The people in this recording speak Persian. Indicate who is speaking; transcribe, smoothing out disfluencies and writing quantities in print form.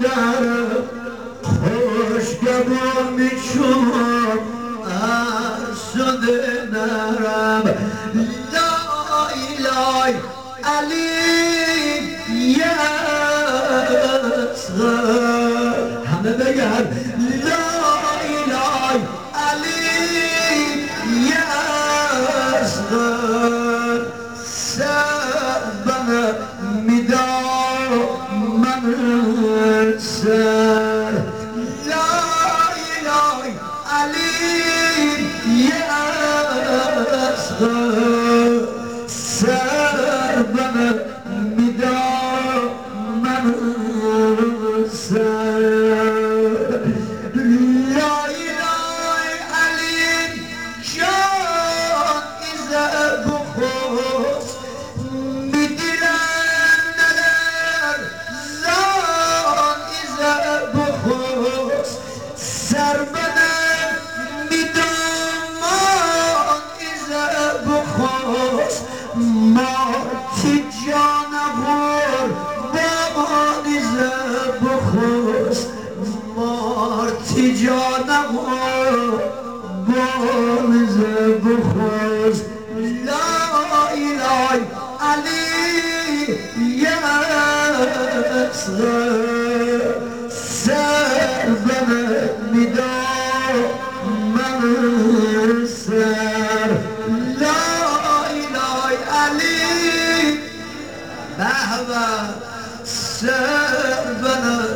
Speaker 1: دارم خوشگبون میشم از شده نرم لا اله علی یصغر همه بگن لا اله علی یصغر سر بنا میدار من سر لا اله علی یصغر سر بنا میدار من سر لا اله علی جان ایزه بخوز میدیرم ندر زان ایزه بخوز سر بدن میدامان ایزه بخوز مارتی جان غور بامان ایزه بخوز مارتی جان غور بامان ایزه بخوز لا اله علی یصغر سر بنا میدار من سر لا اله علی بهبه سر بنا